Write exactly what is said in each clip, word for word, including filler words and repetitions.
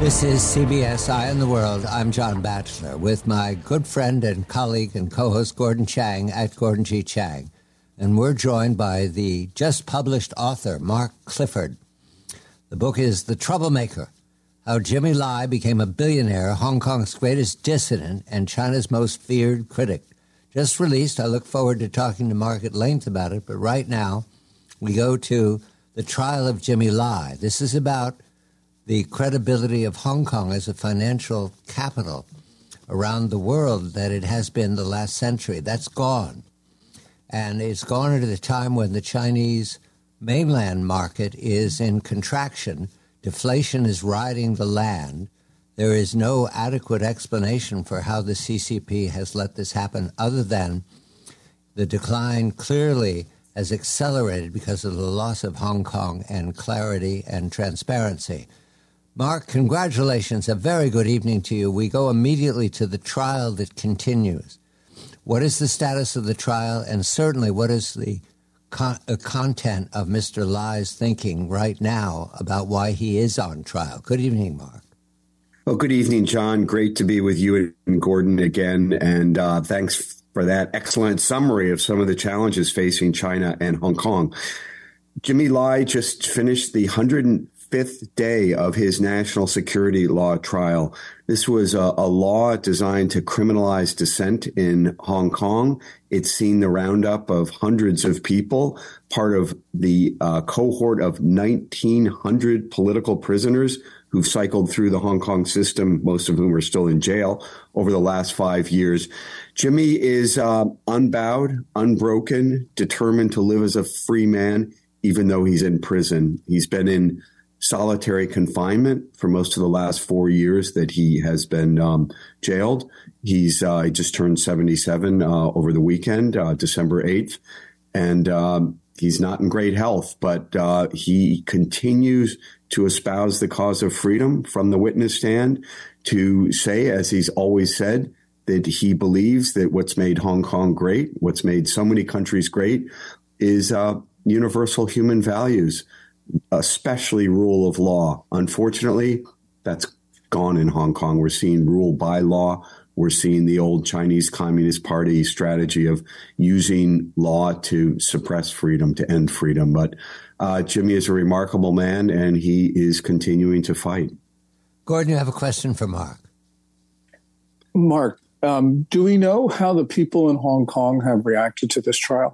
This is C B S Eye on the World. I'm John Batchelor with my good friend and colleague and co-host Gordon Chang at Gordon G. Chang. And we're joined by the just-published author, Mark Clifford. The book is The Troublemaker, How Jimmy Lai Became a Billionaire, Hong Kong's Greatest Dissident, and China's Most Feared Critic. Just released. I look forward to talking to Mark at length about it. But right now, we go to the trial of Jimmy Lai. This is about the credibility of Hong Kong as a financial capital around the world that it has been the last century. That's gone. And it's gone at a time when the Chinese mainland market is in contraction. Deflation is riding the land. There is no adequate explanation for how the C C P has let this happen other than the decline clearly has accelerated because of the loss of Hong Kong and clarity and transparency. Mark, congratulations. A very good evening to you. We go immediately to the trial that continues. What is the status of the trial, and certainly what is the con- uh, content of Mister Lai's thinking right now about why he is on trial? Good evening, Mark. Well, good evening, John. Great to be with you and Gordon again, and uh, thanks for that excellent summary of some of the challenges facing China and Hong Kong. Jimmy Lai just finished the one hundred fifth day of his national security law trial. This was a, a law designed to criminalize dissent in Hong Kong. It's seen the roundup of hundreds of people, part of the uh, cohort of nineteen hundred political prisoners who've cycled through the Hong Kong system, most of whom are still in jail over the last five years. Jimmy is uh, unbowed, unbroken, determined to live as a free man, even though he's in prison. He's been in solitary confinement for most of the last four years that he has been um, jailed. He's uh, he just turned seventy-seven uh, over the weekend, uh, December eighth, and um, he's not in great health, but uh, he continues to espouse the cause of freedom from the witness stand, to say, as he's always said, that he believes that what's made Hong Kong great, what's made so many countries great, is uh, universal human values, especially rule of law. Unfortunately, that's gone in Hong Kong. We're seeing rule by law. We're seeing the old Chinese Communist Party strategy of using law to suppress freedom, to end freedom. But uh, Jimmy is a remarkable man, and he is continuing to fight. Gordon, you have a question for Mark. Mark, um, do we know how the people in Hong Kong have reacted to this trial?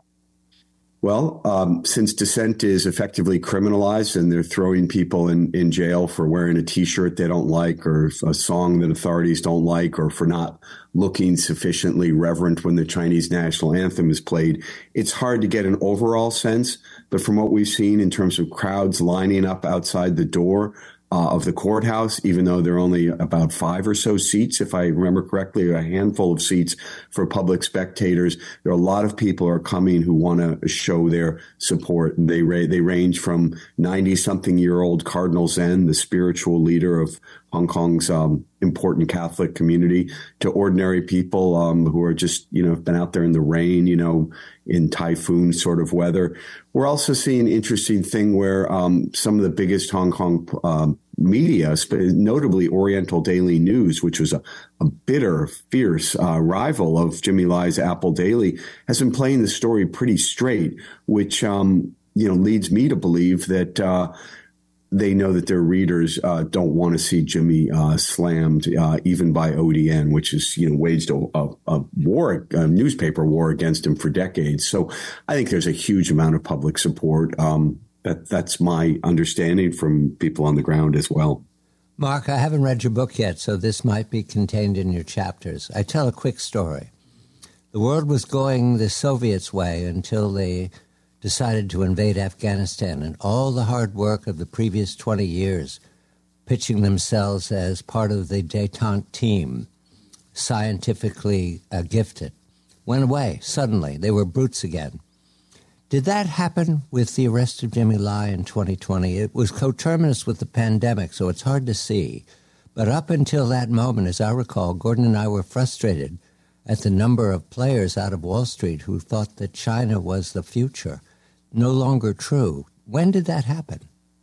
Well, um, since dissent is effectively criminalized and they're throwing people in, in jail for wearing a T-shirt they don't like, or a song that authorities don't like, or for not looking sufficiently reverent when the Chinese national anthem is played, it's hard to get an overall sense. But from what we've seen in terms of crowds lining up outside the door Uh, of the courthouse, even though there are only about five or so seats, if I remember correctly, a handful of seats for public spectators. There are a lot of people are coming who want to show their support. And they ra- they range from ninety-something-year-old Cardinal Zen, the spiritual leader of Hong Kong's um, important Catholic community, to ordinary people um, who are just, you know, been out there in the rain, you know, in typhoon sort of weather. We're also seeing an interesting thing where um, some of the biggest Hong Kong um, media, notably Oriental Daily News, which was a, a bitter, fierce uh, rival of Jimmy Lai's Apple Daily, has been playing the story pretty straight, which, um, you know, leads me to believe that uh, they know that their readers uh, don't want to see Jimmy uh, slammed, uh, even by O D N, which has, you know, waged a, a, a war, a newspaper war against him for decades. So I think there's a huge amount of public support. Um, that that's my understanding from people on the ground as well. Mark, I haven't read your book yet, so this might be contained in your chapters. I tell a quick story. The world was going the Soviets' way until they decided to invade Afghanistan, and all the hard work of the previous twenty years, pitching themselves as part of the détente team, scientifically uh, gifted, went away suddenly. They were brutes again. Did that happen with the arrest of Jimmy Lai in twenty twenty? It was coterminous with the pandemic, so it's hard to see. But up until that moment, as I recall, Gordon and I were frustrated at the number of players out of Wall Street who thought that China was the future. No longer true. When did that happen?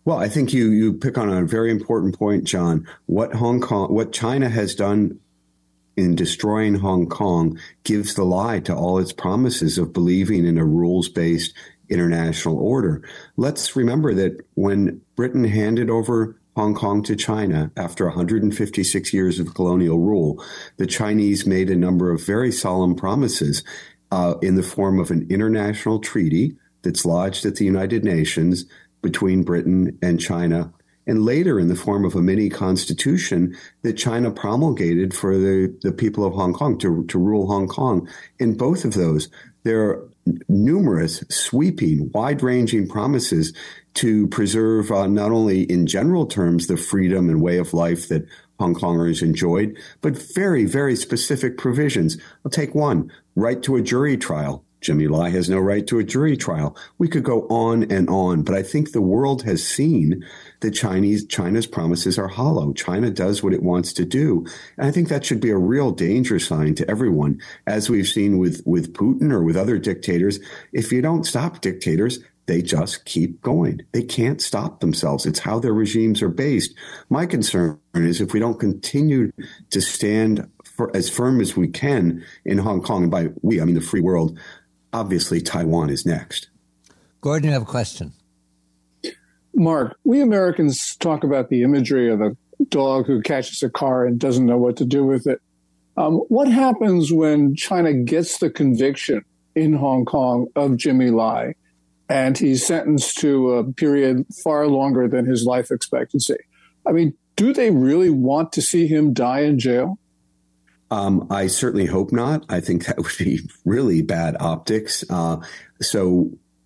Well, I think you you pick on a very important point, John. What Hong Kong, what China has done in destroying Hong Kong gives the lie to all its promises of believing in a rules-based international order. Let's remember that when Britain handed over Hong Kong to China after one hundred fifty-six years of colonial rule, the Chinese made a number of very solemn promises uh, in the form of an international treaty that's lodged at the United Nations between Britain and China, and later in the form of a mini constitution that China promulgated for the, the people of Hong Kong to, to rule Hong Kong. In both of those, there are numerous, sweeping, wide-ranging promises to preserve uh, not only in general terms the freedom and way of life that Hong Kongers enjoyed, but very, very specific provisions. I'll take one, right to a jury trial. Jimmy Lai has no right to a jury trial. We could go on and on, but I think the world has seen that Chinese China's promises are hollow. China does what it wants to do. And I think that should be a real danger sign to everyone, as we've seen with, with Putin or with other dictators. If you don't stop dictators, they just keep going. They can't stop themselves. It's how their regimes are based. My concern is if we don't continue to stand for, as firm as we can in Hong Kong, and by we, I mean the free world, obviously, Taiwan is next. Gordon, you have a question. Mark, we Americans talk about the imagery of a dog who catches a car and doesn't know what to do with it. Um, what happens when China gets the conviction in Hong Kong of Jimmy Lai and he's sentenced to a period far longer than his life expectancy? I mean, do they really want to see him die in jail? Um, I certainly hope not. I think that would be really bad optics. Uh, so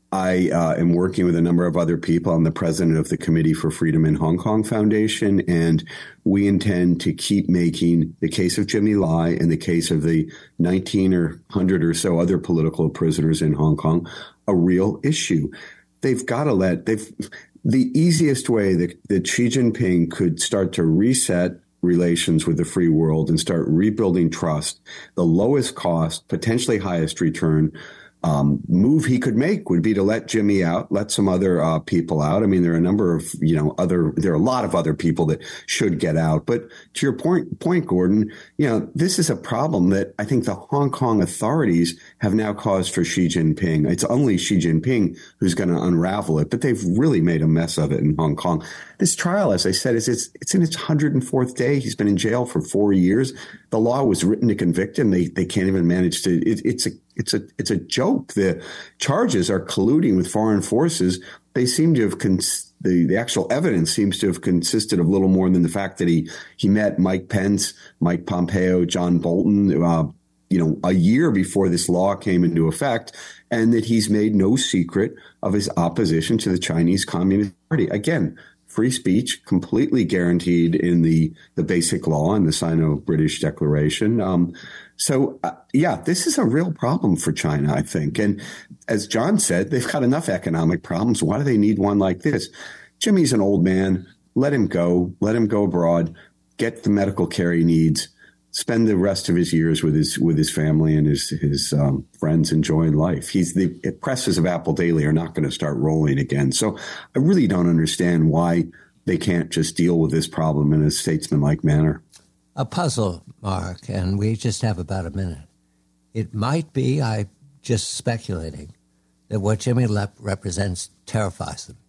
I uh, am working with a number of other people. I'm the president of the Committee for Freedom in Hong Kong Foundation, and we intend to keep making the case of Jimmy Lai and the case of the nineteen or one hundred or so other political prisoners in Hong Kong a real issue. They've got to let they've the easiest way that, that Xi Jinping could start to reset relations with the free world and start rebuilding trust, the lowest cost, potentially highest return um, move he could make would be to let Jimmy out, let some other uh, people out. I mean, there are a number of, you know, other, there are a lot of other people that should get out. But to your point, point, Gordon, you know, this is a problem that I think the Hong Kong authorities have now caused for Xi Jinping. It's only Xi Jinping who's going to unravel it, but they've really made a mess of it in Hong Kong. This trial, as I said, is it's, it's in its one hundred fourth day. He's been in jail for four years. The law was written to convict him. They they can't even manage to. It, it's a it's a it's a joke. The charges are colluding with foreign forces. They seem to have cons- the the actual evidence seems to have consisted of little more than the fact that he he met Mike Pence, Mike Pompeo, John Bolton, uh, you know, a year before this law came into effect, and that he's made no secret of his opposition to the Chinese Communist Party. Again, free speech, completely guaranteed in the, the basic law and the Sino-British Declaration. Um, so, uh, yeah, this is a real problem for China, I think. And as John said, they've got enough economic problems. Why do they need one like this? Jimmy's an old man. Let him go. Let him go abroad, get the medical care he needs, spend the rest of his years with his with his family and his his um, friends enjoying life. He's the presses of Apple Daily are not going to start rolling again. So I really don't understand why they can't just deal with this problem in a statesmanlike manner. A puzzle, Mark, and we just have about a minute. It might be, I just speculating, that what Jimmy Lai represents terrifies them.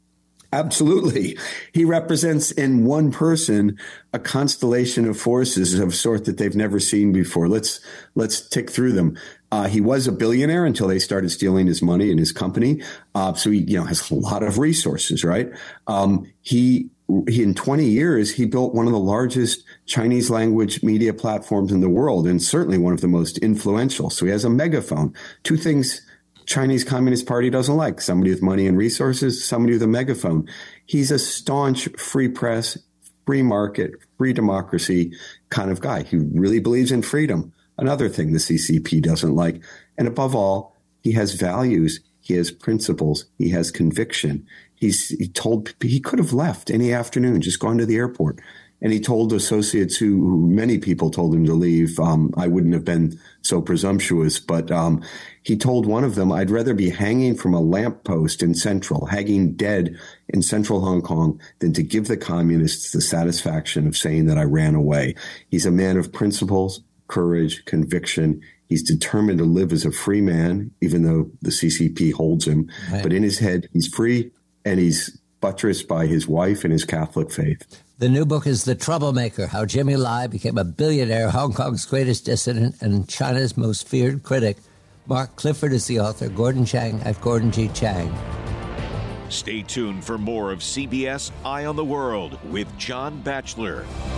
Absolutely. He represents in one person a constellation of forces of a sort that they've never seen before. Let's let's tick through them. Uh, he was a billionaire until they started stealing his money and his company. Uh, so he, you know, has a lot of resources, right? Um, he, he, in twenty years, he built one of the largest Chinese language media platforms in the world, and certainly one of the most influential. So he has a megaphone. Two things Chinese Communist Party doesn't like: somebody with money and resources, somebody with a megaphone. He's a staunch free press, free market, free democracy kind of guy. He really believes in freedom. Another thing the C C P doesn't like. And above all, he has values. He has principles. He has conviction. He's he told he could have left any afternoon, just gone to the airport. And he told associates who, who many people told him to leave. Um, I wouldn't have been so presumptuous, but um, he told one of them, I'd rather be hanging from a lamppost in Central, hanging dead in Central Hong Kong, than to give the communists the satisfaction of saying that I ran away. He's a man of principles, courage, conviction. He's determined to live as a free man, even though the C C P holds him. Right. But in his head, he's free, and he's buttressed by his wife and his Catholic faith. The new book is The Troublemaker, How Jimmy Lai Became a Billionaire, Hong Kong's Greatest Dissident, and China's Most Feared Critic. Mark Clifford is the author. Gordon Chang at Gordon G. Chang. Stay tuned for more of C B S Eye on the World with John Batchelor.